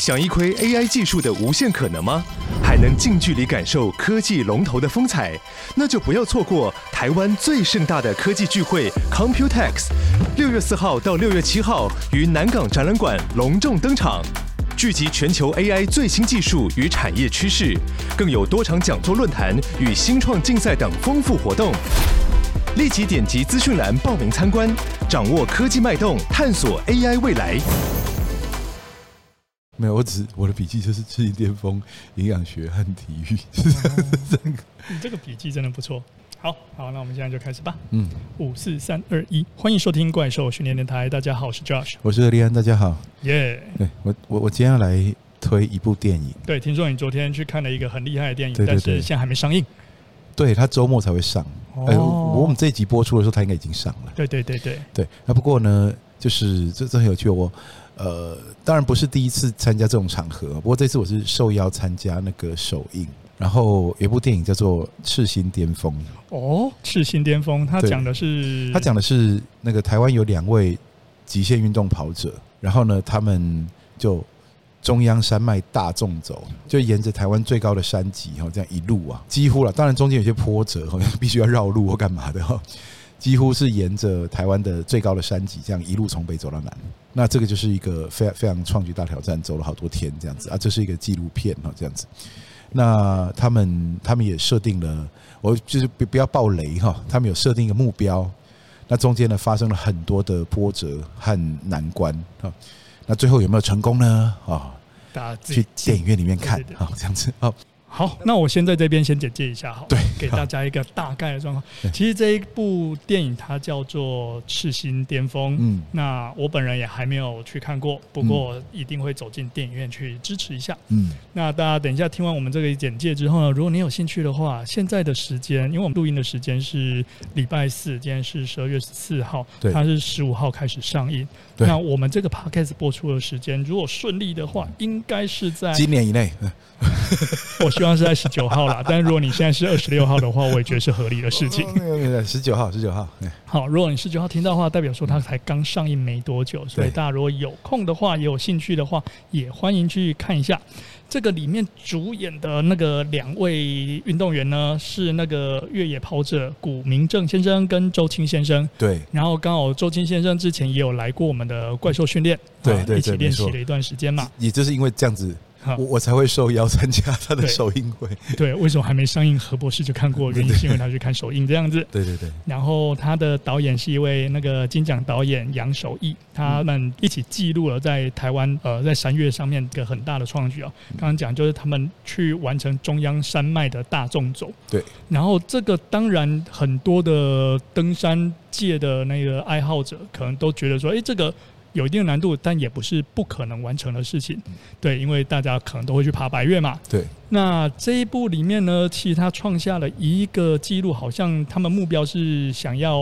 想一窥 AI 技术的无限可能吗？还能近距离感受科技龙头的风采？那就不要错过台湾最盛大的科技聚会 Computex， 6月4号到6月7号于南港展览馆隆重登场，聚集全球 AI 最新技术与产业趋势，更有多场讲座论坛与新创竞赛等丰富活动。立即点击资讯栏报名参观，掌握科技脉动，探索 AI 未来。 没有，我的笔记就是智力巅峰、营养学和体育。 你这个笔记真的不错。好，那我们现在就开始吧。5、4、3、2、1，欢迎收听怪兽训练电台。大家好，我是 Josh， 我是何立安，大家好。 耶、 对，我今天要来推一部电影。 对，听说你昨天去看了一个很厉害的电影， 对， 但是现在还没上映。 对，它周末才会上。我们这一集播出的时候，它应该已经上了。对。那不过呢，就是这很有趣。当然不是第一次参加这种场合，不过这次我是受邀参加那个首映。然后有一部电影叫做《赤心巅峰》。 哦，赤心巅峰，他讲的是那个台湾有2位极限运动跑者，然后呢，他们就中央山脉大纵走，就沿着台湾最高的山脊这样一路啊，几乎了，当然中间有些波折，必须要绕路或干嘛的几乎是沿着台湾的最高的山脊，这样一路从北走到南。那这个就是一个非常创举大挑战，走了好多天这样子啊，这是一个纪录片这样子。那他们也设定了，我就是不要爆雷他们有设定一个目标。那中间呢发生了很多的波折和难关那最后有没有成功呢？ 大家去电影院里面看这样子好，那我先在这边先简介一下对， 给大家一个大概的状况。其实这一部电影它叫做《赤心巅峰》，那我本人也还没有去看过，不过一定会走进电影院去支持一下。那大家等一下听完我们这个简介之后呢，如果你有兴趣的话，现在的时间，因为我们录音的时间是礼拜四，今天是12月14号，它是15号开始上映。那我们这个 podcast 播出的时间，如果顺利的话，应该是在今年以内。 我希望是在19号啦，但如果你现在是26号的话，我也觉得是合理的事情。 19号。 好，如果你19号听到的话，代表说它才刚上映没多久，所以大家如果有空的话，也有兴趣的话，也欢迎去看一下。这个里面主演的那个2位运动员呢，是那个越野跑者古明正先生跟周青先生。对，然后刚好周青先生之前也有来过我们的怪兽训练，一起练习了一段时间嘛。 也就是因为这样子。我才会受邀参加他的首映会。对， 为什么还没上映？何博士就看过，原因是因为他去看首映这样子。 对。 然后他的导演是一位那个金奖导演杨守义，他们一起记录了在台湾在山岳上面一个很大的创举刚刚讲就是他们去完成中央山脉的大纵走。对。然后这个当然很多的登山界的那个爱好者可能都觉得说，这个有一定的难度，但也不是不可能完成的事情。对，因为大家可能都会去爬百岳嘛。对。那这一部里面呢，其实他创下了一个记录，好像他们目标是想要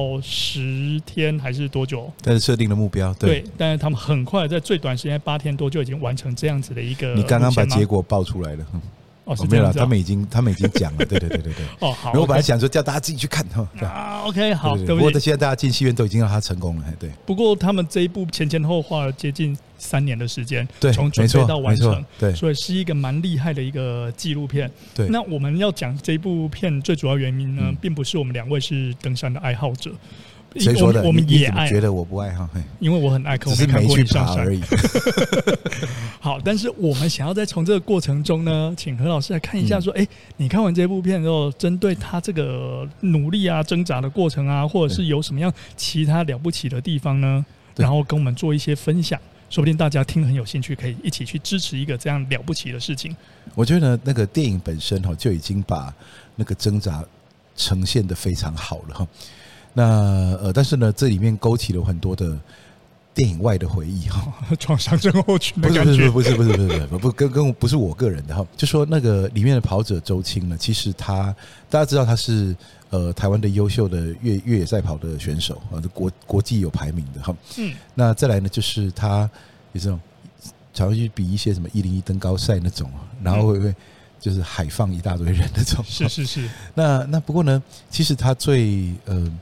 10天还是多久？ 但是设定的目标， 对。但是他们很快在最短时间8天多就已经完成这样子的一个。 你刚刚把结果报出来了。没有了，他们已经讲了，对。 好。 我本来想说叫大家自己去看 OK， 好。 不过现在大家进戏院都已经让他成功了，对。 不过他们这一部前后花了接近3年的时间， 对， 从准备到完成， 对， 所以是一个蛮厉害的一个纪录片。对。那我们要讲这一部片最主要原因呢，并不是我们2位是登山的爱好者。 谁说的？ 我们也爱。 觉得我不爱因为我很爱看， 只是没去爬而已。 好，但是我们想要在从这个过程中呢，请何老师来看一下，说，你看完这部片之后，针对他这个努力啊、挣扎的过程啊，或者是有什么样其他了不起的地方呢？然后跟我们做一些分享，说不定大家听很有兴趣，可以一起去支持一个这样了不起的事情。 我觉得那个电影本身就已经把那个挣扎呈现得非常好了那但是呢，这里面勾起了很多的电影外的回忆创伤症候群的感觉。 不是，不是我个人的就说那个里面的跑者周青呢，其实大家知道他是台湾的优秀的越野赛跑的选手国际有排名的那再来呢，就是他有这种常会去比一些什么101登高赛那种然后会就是海放一大堆人那种。 是。 那不过呢，其实他最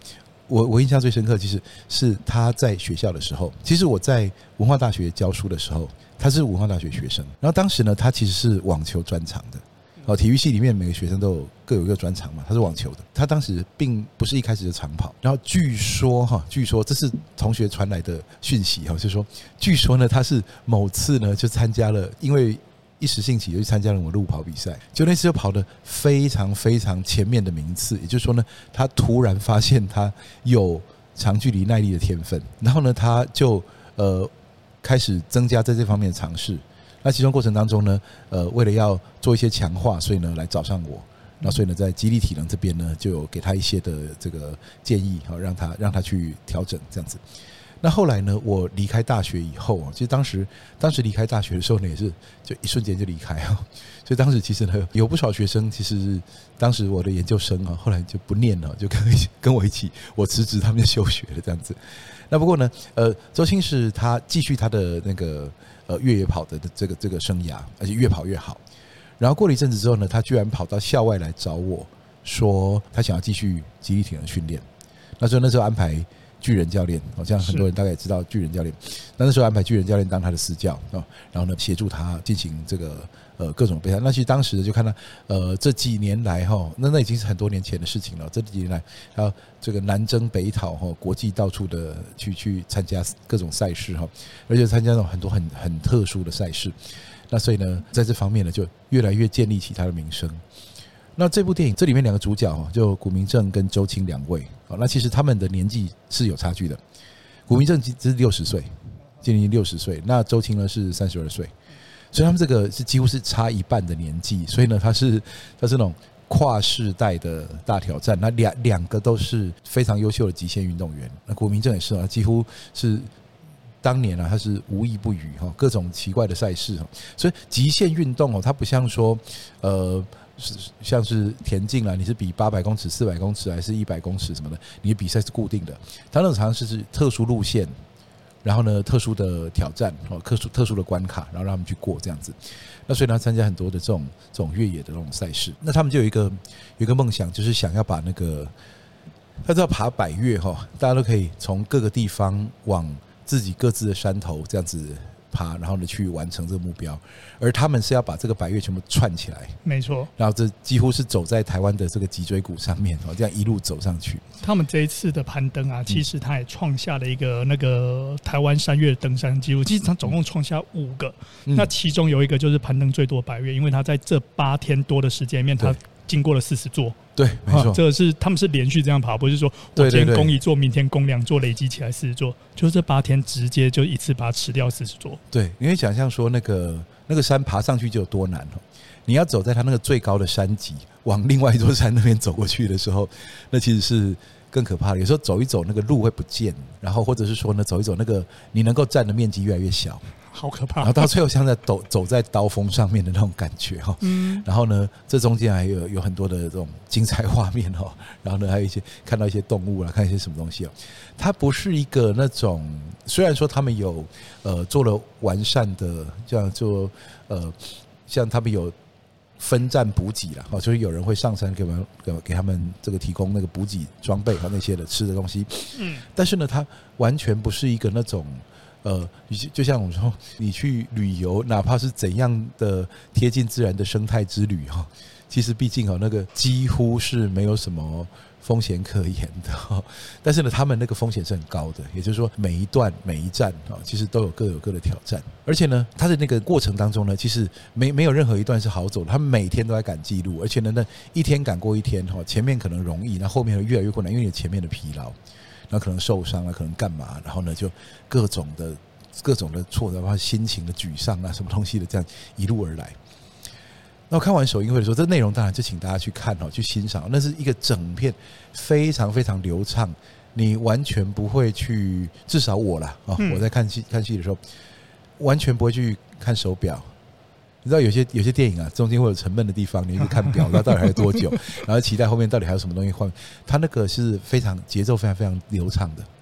我印象最深刻，其实是他在学校的时候，其实我在文化大学教书的时候，他是文化大学学生，然后当时呢，他其实是网球专长的。体育系里面每个学生都各有一个专长嘛，他是网球的。他当时并不是一开始就长跑，然后据说这是同学传来的讯息就是说，据说呢他是某次呢就参加了，因为一时兴起就去参加了我路跑比赛，就那次就跑得非常非常前面的名次，也就是说呢，他突然发现他有长距离耐力的天分，然后呢他就开始增加在这方面的尝试。那其中过程当中呢，为了要做一些强化，所以呢来找上我。那所以呢，在肌力体能这边呢，就有给他一些的这个建议，让他去调整这样子。那后来呢，我离开大学以后，其实当时离开大学的时候呢，也是就一瞬间就离开所以当时其实呢，有不少学生，其实当时我的研究生后来就不念了，就跟我一起，我辞职，他们就休学了这样子。那不过呢，周青是他继续他的那个越野跑的这个生涯，而且越跑越好。然后过了一阵子之后呢，他居然跑到校外来找我说，他想要继续肌力体能训练。那时候安排巨人教练，这样很多人大概也知道巨人教练。那时候安排巨人教练当他的私教，然后呢协助他进行这个各种备赛。那其实当时就看到这几年来那已经是很多年前的事情了。这几年来，还有这个南征北讨国际到处的去参加各种赛事而且参加那种很多很特殊的赛事。那所以呢，在这方面呢，就越来越建立起他的名声。那这部电影这里面两个主角就古明正跟周青两位，那其实他们的年纪是有差距的。古明正只是60岁，今年60岁，那周青呢是32岁，所以他们这个是几乎是差一半的年纪。所以呢，他是那种跨世代的大挑战。那两个都是非常优秀的极限运动员。那古明正也是几乎是。当年他是无一不语各种奇怪的赛事所以极限运动它不像说像是田径你是比800公尺、400公尺还是100公尺什么的，你的比赛是固定的。它那种常常是特殊路线，然后呢特殊的挑战特殊的关卡，然后让他们去过这样子。那所以他参加很多的这种越野的那种赛事。那他们就有一个梦想，就是想要把那个他知道爬100岳大家都可以从各个地方往自己各自的山头这样子爬，然后呢去完成这个目标。而他们是要把这个100岳全部串起来， 没错。 然后这几乎是走在台湾的这个脊椎骨上面这样一路走上去。 他们这一次的攀登其实他也创下了一个那个台湾山岳登山纪录，其实他总共创下5个。那其中有一个就是攀登最多100岳，因为他在这8天多的时间里面，他经过了40座。 对，没错， 这个是他们是连续这样爬，不是说我今天攻1座，明天攻2座，累积起来40座，就是这8天直接就一次把它吃掉40座。 对，你可以想象说那个山爬上去就有多难你要走在它那个最高的山脊，往另外一座山那边走过去的时候，那其实是更可怕的。有时候走一走那个路会不见，然后或者是说呢走一走那个你能够占的面积越来越小。 好可怕！ 然后到最后像在走在刀锋上面的那种感觉然后呢，这中间还有很多的这种精彩画面然后呢，还有一些看到一些动物看一些什么东西它不是一个那种，虽然说他们有做了完善的这样做像他们有分站补给啦就是有人会上山给他们这个提供那个补给装备和那些的吃的东西但是呢，它完全不是一个那种。就像我们说，你去旅游，哪怕是怎样的贴近自然的生态之旅其实毕竟那个几乎是没有什么风险可言的但是呢，他们那个风险是很高的，也就是说每一段每一站其实都有各有各的挑战，而且呢，他的那个过程当中呢，其实没有任何一段是好走的，他们每天都在赶记录，而且呢，一天赶过一天前面可能容易，那后面会越来越困难，因为你前面的疲劳。那可能受伤可能干嘛，然后呢就各种的挫折，包括心情的沮丧什么东西的，这样一路而来。那我看完首映会的时候，这内容当然就请大家去看去欣赏，那是一个整片非常非常流畅，你完全不会去，至少我啦我在看戏的时候，完全不会去看手表。你知道有些电影中间会有沉闷的地方，你去看表，到底还有多久，然后期待后面到底还有什么东西换。它那个是非常节奏非常非常流畅的，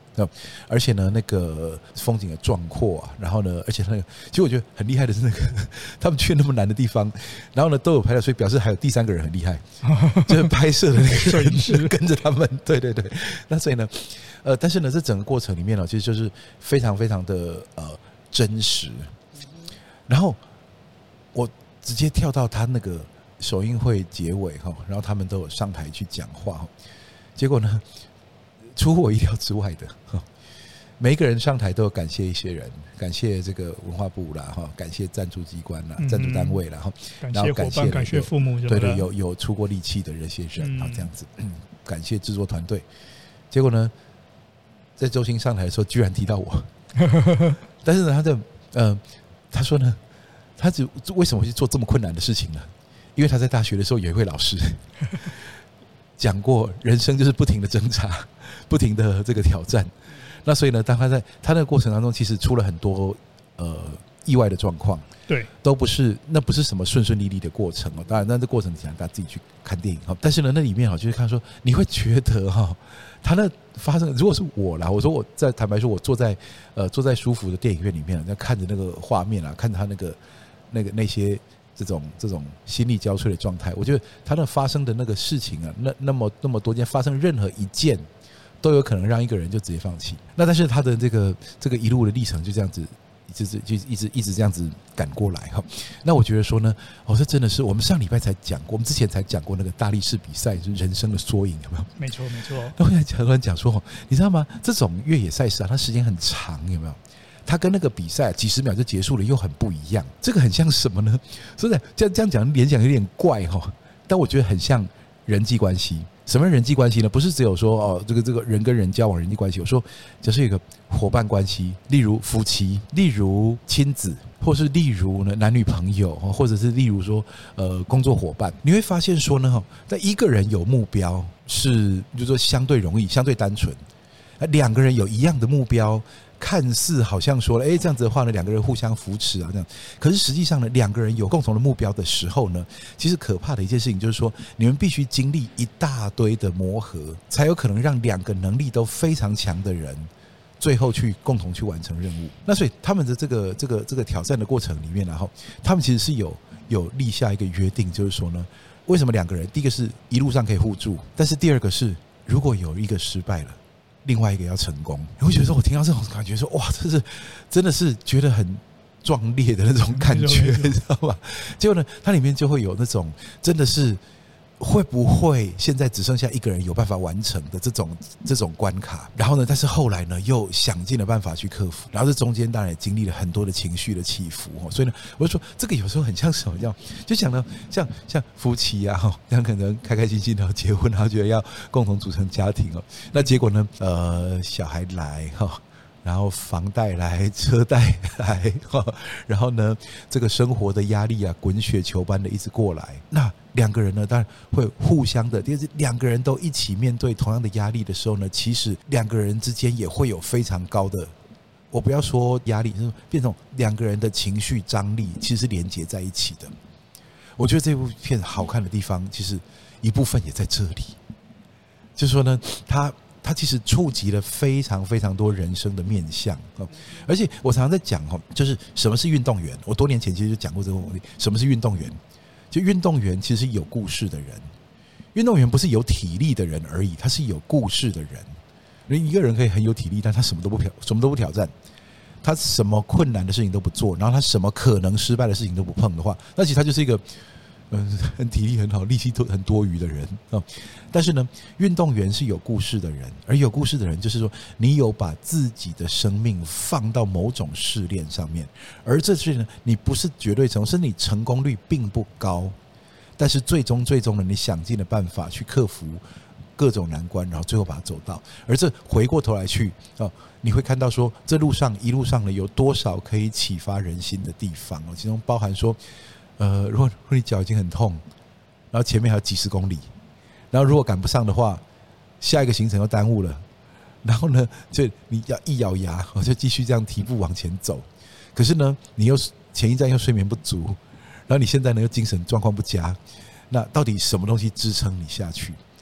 而且呢，那个风景的壮阔啊，然后呢，而且那个，其实我觉得很厉害的是那个，他们去那么难的地方，然后呢都有拍到，所以表示还有第三个人很厉害，就是拍摄的那个摄影师跟着他们，对对对。那所以呢，但是呢，这整个过程里面呢，其实就是非常非常的真实。然后我直接跳到他那个首映会结尾哈，然后他们都有上台去讲话，结果呢，出乎我意料之外的，每一个人上台都有感谢一些人，感谢这个文化部啦，感谢赞助机关啦、赞助单位啦， 然后感谢感谢父母， 对对，有出过力气的这些人，这样子，感谢制作团队。结果呢，在周星上台的时候，居然提到我，但是呢，他说呢，他为什么会去做这么困难的事情呢？因为他在大学的时候有一位老师讲过，人生就是不停的挣扎，不停的这个挑战。那所以呢，当他在他那个过程当中，其实出了很多意外的状况， 对， 那不是什么顺顺利利的过程哦。当然，那这过程大家自己去看电影。但是呢，那里面就是看说，你会觉得他那发生，如果是我啦，我说我在坦白说，我坐在舒服的电影院里面，在看着那个画面啊，看着他那些这种心力交瘁的状态，我觉得他那发生的那个事情啊，那么多件发生任何一件，都有可能让一个人就直接放弃。那但是他的这个一路的历程就这样子。就一直这样子赶过来哈，那我觉得说呢，这真的是我们上礼拜才讲过，我们之前才讲过那个大力士比赛，就是人生的缩影，有没有？没错。那我现在讲说，你知道吗？这种越野赛事啊，它时间很长，有没有？它跟那个比赛几十秒就结束了，又很不一样。这个很像什么呢？所以这样讲联想有点怪哈，但我觉得很像人际关系。什么人际关系呢？不是只有说这个人跟人交往人际关系。我说就是一个伙伴关系，例如夫妻，例如亲子，或是例如呢男女朋友，或者是例如说工作伙伴。你会发现说呢，在一个人有目标是，就是说相对容易，相对单纯。两个人有一样的目标，看似好像说了，这样子的话呢，两个人互相扶持啊，这样。可是实际上呢，两个人有共同的目标的时候呢，其实可怕的一件事情就是说，你们必须经历一大堆的磨合，才有可能让两个能力都非常强的人，最后去共同去完成任务。那所以他们的这个挑战的过程里面，然后他们其实是有立下一个约定，就是说呢，为什么两个人，第一个是一路上可以互助，但是第二个是如果有一个失败了，另外一个要成功。我会觉得说，我听到这种感觉说，哇，这是真的是觉得很壮烈的那种感觉，你知道吗？结果呢，它里面就会有那种真的是会不会现在只剩下一个人有办法完成的这种关卡，然后呢，但是后来呢又想尽了办法去克服，然后这中间当然也经历了很多的情绪的起伏。所以呢，我就说这个有时候很像什么样，就讲到像夫妻啊，像可能开开心心的结婚，然后觉得要共同组成家庭那结果呢，小孩来然后房贷来，车贷来，然后呢，这个生活的压力啊，滚雪球般的一直过来。那两个人呢，当然会互相的，就是两个人都一起面对同样的压力的时候呢，其实两个人之间也会有非常高的，我不要说压力，就是变成两个人的情绪张力，其实是连结在一起的。我觉得这部片好看的地方，其实一部分也在这里，就是说呢，它其实触及了非常非常多人生的面向，而且我常常在讲就是什么是运动员。我多年前其实就讲过这个问题，什么是运动员？就运动员其实是有故事的人，运动员不是有体力的人而已，他是有故事的人。一个人可以很有体力，但他什么都不挑战，他什么困难的事情都不做，然后他什么可能失败的事情都不碰的话，那其实他就是一个很体力很好、力气很多余的人但是呢，运动员是有故事的人，而有故事的人就是说，你有把自己的生命放到某种试炼上面，而这试炼呢，你不是绝对成功，是你成功率并不高，但是最终呢，你想尽了办法去克服各种难关，然后最后把它走到。而这回过头来去你会看到说，这一路上呢，有多少可以启发人心的地方其中包含说。如果你脚已经很痛，然后前面还有几十公里，然后如果赶不上的话，下一个行程又耽误了，然后呢，就你要一咬牙，就继续这样提步往前走。可是呢，你又前一站又睡眠不足，然后你现在呢又精神状况不佳，那到底什么东西支撑你下去？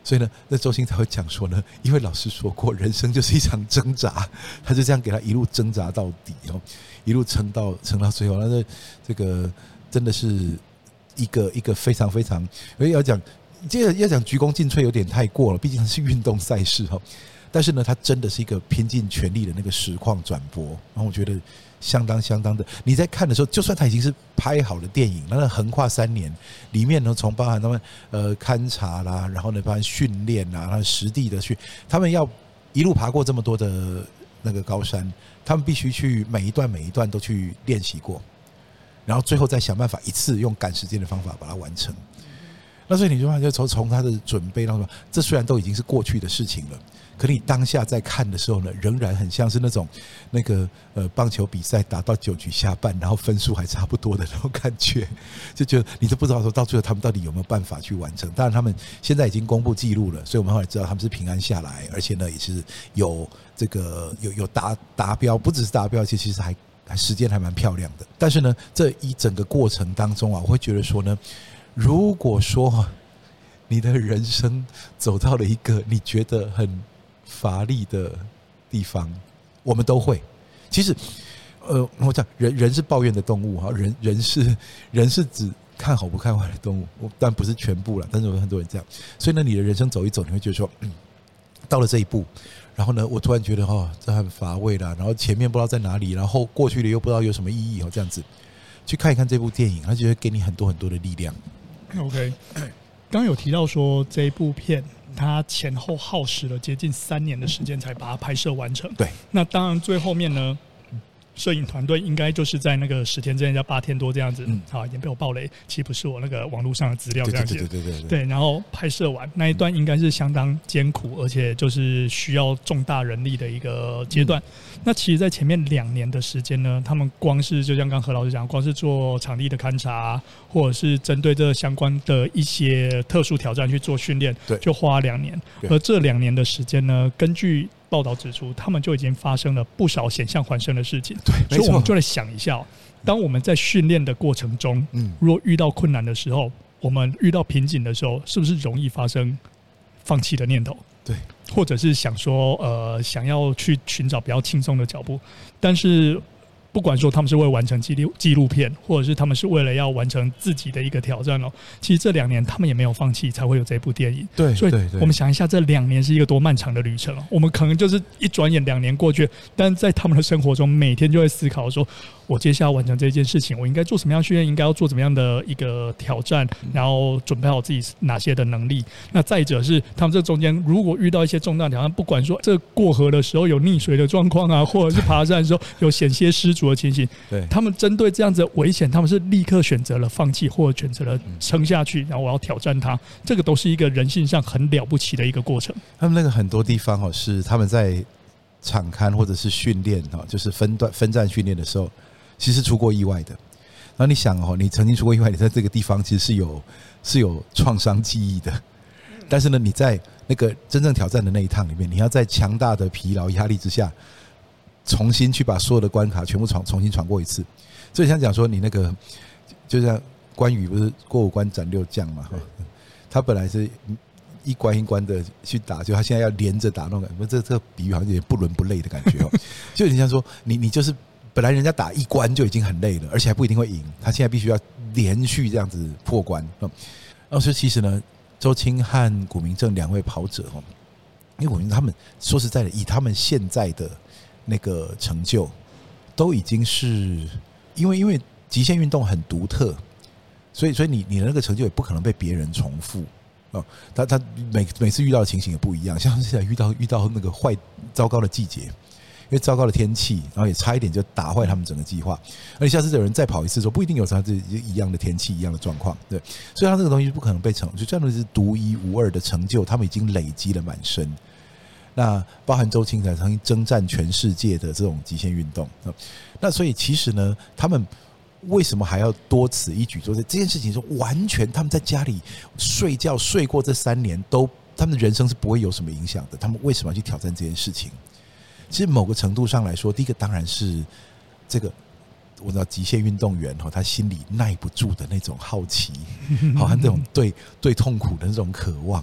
所以呢，那周星才会讲说呢，因为老师说过，人生就是一场挣扎，他就这样给他一路挣扎到底哦，一路撑到最后。那这个真的是一个非常非常，因为要讲鞠躬尽瘁有点太过了，毕竟是运动赛事哦。但是呢，它真的是一个拼尽全力的那个实况转播，然后我觉得相当的。你在看的时候，就算它已经是拍好的电影，那横跨3年，里面呢从包含他们勘察啦，然后呢包含训练啦，然后实地的去，他们要一路爬过这么多的那个高山，他们必须去每一段都去练习过，然后最后再想办法一次用赶时间的方法把它完成。那所以你就发现从他的准备到什么，这虽然都已经是过去的事情了，可你当下在看的时候呢，仍然很像是那种棒球比赛打到9局下半，然后分数还差不多的那种感觉，就觉得你都不知道说到最后他们到底有没有办法去完成。当然他们现在已经公布记录了，所以我们后来知道他们是平安下来，而且呢也是有这个有达标，不只是达标，其实还时间还蛮漂亮的。但是呢，这一整个过程当中啊，我会觉得说呢，如果说你的人生走到了一个你觉得很乏力的地方，我们都会。其实，我讲人是抱怨的动物哈，人是指看好不看坏的动物，但不是全部了，但是有很多人这样。所以呢，你的人生走一走，你会觉得说，到了这一步，然后呢，我突然觉得这很乏味啦，然后前面不知道在哪里，然后过去的又不知道有什么意义这样子，去看一看这部电影，它就会给你很多的力量。 OK， 刚有提到说这一部片它前后耗时了接近3年的时间才把它拍摄完成。 对， 那当然最后面呢，摄影团队应该就是在那个10天之内，叫8天多这样子。好，也被我爆雷，其实不是我那个网络上的资料这样写。对，然后拍摄完那一段应该是相当艰苦，而且就是需要重大人力的一个阶段。那其实，在前面2年的时间呢，他们光是就像刚何老师讲，光是做场地的勘察，或者是针对这相关的一些特殊挑战去做训练，就花2年。而这2年的时间呢，根据报道指出，他们就已经发生了不少险象环生的事情。对，所以我们就来想一下，当我们在训练的过程中，如果遇到困难的时候，我们遇到瓶颈的时候，是不是容易发生放弃的念头？ 对， 或者是想说想要去寻找比较轻松的脚步，但是不管说他们是为了完成纪录片，或者是他们是为了要完成自己的一个挑战其实这2年他们也没有放弃，才会有这部电影。 对， 所以我们想一下，这2年是一个多漫长的旅程我们可能就是一转眼2年过去，但在他们的生活中，每天就会思考说，我接下来完成这件事情，我应该做什么样的训练，应该要做怎么样的一个挑战，然后准备好自己哪些的能力。那再者是他们这中间如果遇到一些重大挑战，不管说这过河的时候有溺水的状况啊，或者是爬山的时候有险些失足的情形，对，他们针对这样子的危险，他们是立刻选择了放弃，或者选择了撑下去，然后我要挑战它。这个都是一个人性上很了不起的一个过程。 他们那个很多地方是他们在场勘或者是训练就是分站训练的时候，其实出过意外的。然后你想你曾经出过意外，你在这个地方其实是有创伤记忆的。但是呢，你在那个真正挑战的那一趟里面，你要在强大的疲劳压力之下，重新去把所有的关卡全部重新闯过一次。所以像讲说，你那个就像关羽不是过5关斩6将嘛？他本来是一关一关的去打，就他现在要连着打那种感觉，这个比喻好像有点不伦不类的感觉就有点像说，你就是本来人家打1关就已经很累了，而且还不一定会赢，他现在必须要连续这样子破关。所以其实呢，周青和古明正2位跑者因为古明正他们说实在的，以他们现在的那个成就，都已经是因为极限运动很独特，所以你的那个成就也不可能被别人重复他每次遇到的情形也不一样，像是现在遇到那个糟糕的季节，因为糟糕的天气，然后也差一点就打坏他们整个计划。而且下次有人再跑一次的时候，不一定有他一样的天气、一样的状况，对，所以他这个东西不可能被就这样的是独一无二的成就，他们已经累积了满身。那包含周青才曾经征战全世界的这种极限运动，那所以其实呢，他们为什么还要多此一举做这件事情？说完全他们在家里睡觉睡过这3年，他们的人生是不会有什么影响的。他们为什么要去挑战这件事情？其实某个程度上来说，第一个当然是这个我知道极限运动员他心里耐不住的那种好奇，好像这种对痛苦的那种渴望。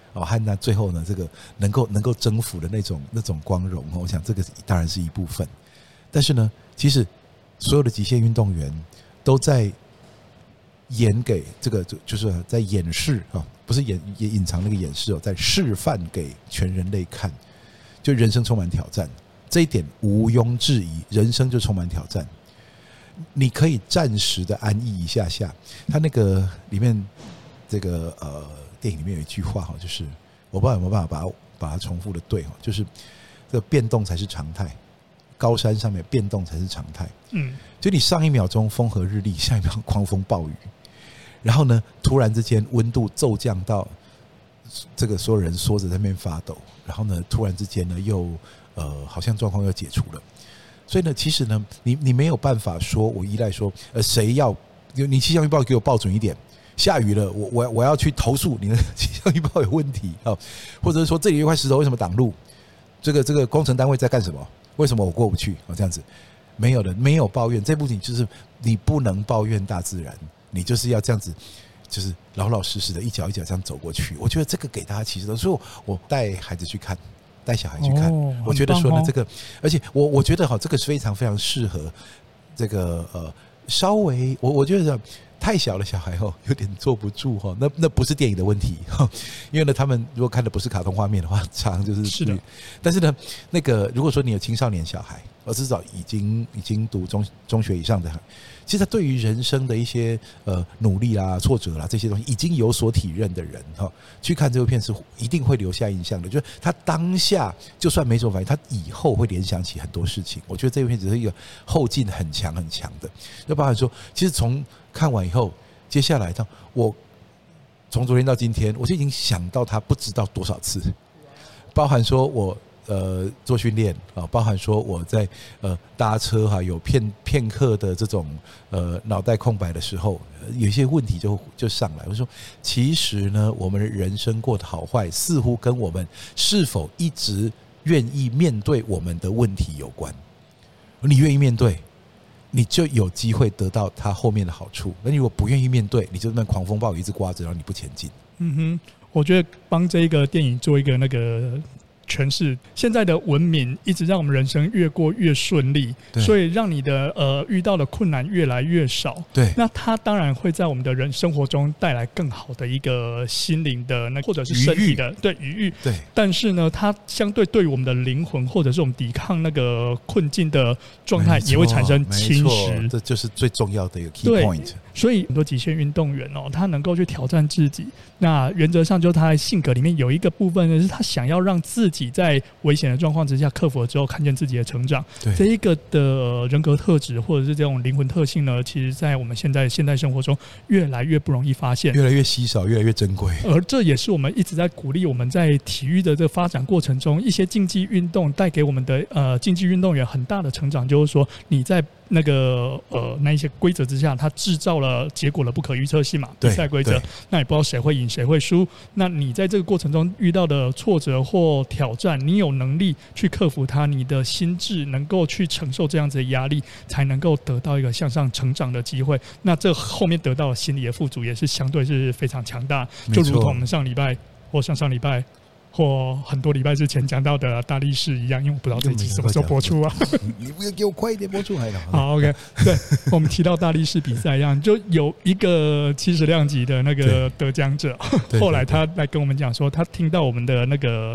和那最后呢这个能够征服的那种光荣，我想这个当然是一部分。但是呢，其实所有的极限运动员都在演给这个就是在演示不是隐藏那个演示在示范给全人类看，就人生充满挑战，这一点毋庸置疑，人生就充满挑战。你可以暂时的安逸一下下，他那个里面这个电影里面有一句话就是我不知道有没有办法把它重复的对，就是这个变动才是常态，高山上面变动才是常态。就你上一秒钟风和日丽，下一秒狂风暴雨，然后呢突然之间温度骤降到这个所有人缩着在那边发抖，然后呢突然之间呢又好像状况又解除了。所以呢其实呢你没有办法说我依赖说谁要你气象预报给我报准一点，下雨了我要去投诉你的气象预报有问题，或者是说这里有一块石头为什么挡路，这个工程单位在干什么，为什么我过不去，这样子没有的，没有抱怨。这部分就是你不能抱怨大自然，你就是要这样子，就是老老实实的一脚一脚这样走过去。我觉得这个给大家启示，所以我带孩子去看，带小孩去看，我觉得说呢这个，而且我觉得这个非常非常适合这个稍微我觉得太小的小孩有点坐不住那不是电影的问题因为呢他们如果看的不是卡通画面的话，常常就是的。但是呢那个如果说你有青少年小孩，至少已经读中学以上的，其实他对于人生的一些努力啦、挫折啦这些东西已经有所体认的人去看这部片是一定会留下印象的。就是他当下就算没什么反应，他以后会联想起很多事情。我觉得这部片只是一个后劲很强很强的，就包含说，其实从看完以后，接下来我从昨天到今天，我就已经想到他不知道多少次，包含说我做训练包含说我在搭车有片刻的这种脑袋空白的时候，有一些问题就上来。我说其实呢我们人生过得好坏似乎跟我们是否一直愿意面对我们的问题有关。你愿意面对，你就有机会得到它后面的好处。那你如果不愿意面对，你就那狂风暴雨一直刮着，然后你不前进。 我觉得帮这一个电影做一个那个诠释，现在的文明一直让我们人生越过越顺利，所以让你的遇到的困难越来越少。对，那它当然会在我们的生活中带来更好的一个心灵的或者是身体的余裕。对，但是呢，它相对对于我们的灵魂或者是我们抵抗那个困境的状态也会产生侵蚀。 这就是最重要的一个 key point。 所以很多极限运动员他能够去挑战自己，那原则上就他的性格里面有一个部分呢，是他想要让自己在危险的状况之下克服了之后，看见自己的成长。这一个的人格特质或者是这种灵魂特性呢，其实在我们现代生活中越来越不容易发现， 越来越稀少，越来越珍贵。 而这也是我们一直在鼓励我们在体育的这个发展过程中，一些竞技运动带给我们的竞技运动员很大的成长，就是说你在那一些规则之下，它制造了结果的不可预测性嘛，比赛规则，那也不知道谁会赢谁会输。那你在这个过程中遇到的挫折或挑战，你有能力去克服它，你的心智能够去承受这样子的压力，才能够得到一个向上成长的机会。那这后面得到的心理的富足也是相对是非常强大，就如同我们上礼拜或上礼拜或很多礼拜之前讲到的大力士一样，因为我不知道这一集什么时候播出啊。 你不要给我快一点播出来了。 好 ，OK， 对，我们提到大力士比赛一样，就有一个70量级的那个得奖者，后来他来跟我们讲说，他听到我们的那个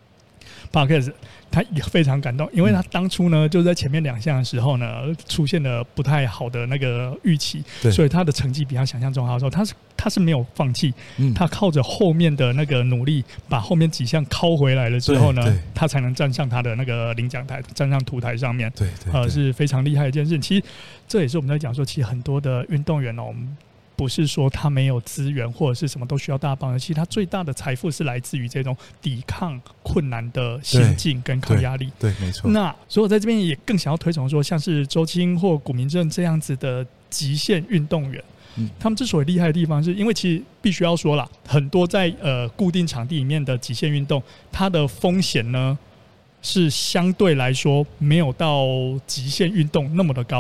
podcast， 他也非常感动，因为他当初呢就在前面2项的时候呢出现了不太好的那个预期，所以他的成绩比他想象中好的时候，他是没有放弃，他靠着后面的那个努力，把后面几项拷回来了之后呢，他才能站上他的那个领奖台，站上图台上面，是非常厉害的一件事。其实这也是我们在讲说，其实很多的运动员我们不是说他没有资源或者是什么都需要大帮的，其实他最大的财富是来自于这种抵抗困难的心境跟抗压力。 对，没错。 那所以我在这边也更想要推崇说，像是周青或古明正这样子的极限运动员，他们之所以厉害的地方，是因为其实必须要说啦，很多在固定场地里面的极限运动，它的风险呢是相对来说没有到极限运动那么的高。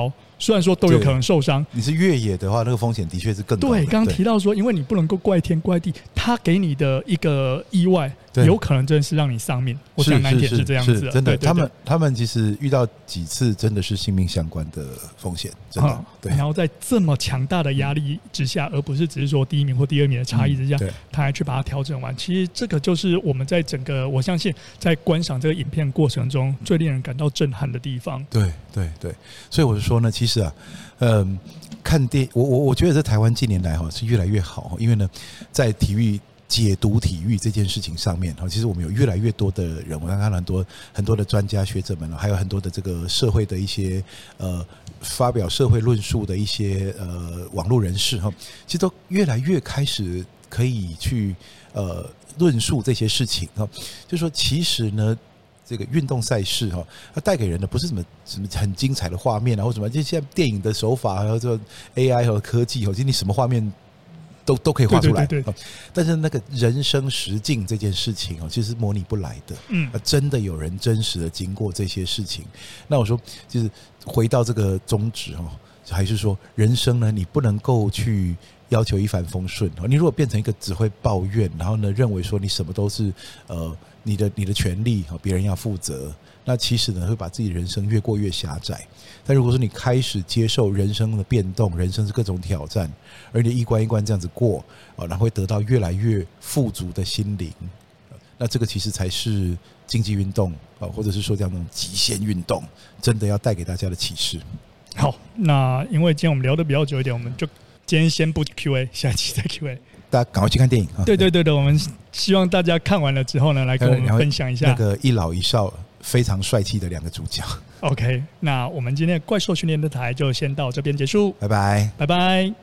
虽然说都有可能受伤。 你是越野的话，那个风险的确是更高的。 对，刚刚提到说，因为你不能够怪天怪地，他给你的一个意外，有可能真的是让你丧命。我想南铁是这样子的， 真的， 对对对， 他们其实遇到几次真的是性命相关的风险，真的。对， 然后在这么强大的压力之下，而不是只是说第一名或第二名的差异之下，他还去把它调整完。其实这个就是我们在整个，我相信在观赏这个影片过程中最令人感到震撼的地方。 对对对，所以我就说呢，其实啊，看电影，我觉得在台湾近年来是越来越好，因为呢，在体育解读体育这件事情上面，其实我们有越来越多的人，我看到很多的专家学者们，还有很多的这个社会的一些发表社会论述的一些网络人士其实都越来越开始可以去论述这些事情就是说其实呢。这个运动赛事它带给人的不是什么很精彩的画面啊，或什么，就现在电影的手法，还有这 AI 和科技，其实你什么画面都可以画出来。对对对对，但是那个人生实境这件事情其实是模拟不来的。真的有人真实的经过这些事情。那我说，就是回到这个宗旨还是说人生呢，你不能够去要求一帆风顺。你如果变成一个只会抱怨，然后呢认为说你什么都是你的权利别人要负责，那其实呢会把自己的人生越过越狭窄。但如果说你开始接受人生的变动，人生是各种挑战，而你一关一关这样子过然后会得到越来越富足的心灵，那这个其实才是竞技运动或者是说这样的极限运动真的要带给大家的启示。 好，那因为今天我们聊得比较久一点，我们就今天先不 Q&A， 下期再 Q&A。大家赶快去看电影。 对对对对，我们希望大家看完了之后呢，来跟我们分享一下那个一老一少非常帅气的两个主角。 OK， 那我们今天的怪兽训练的台就先到这边结束， 拜拜， 拜拜。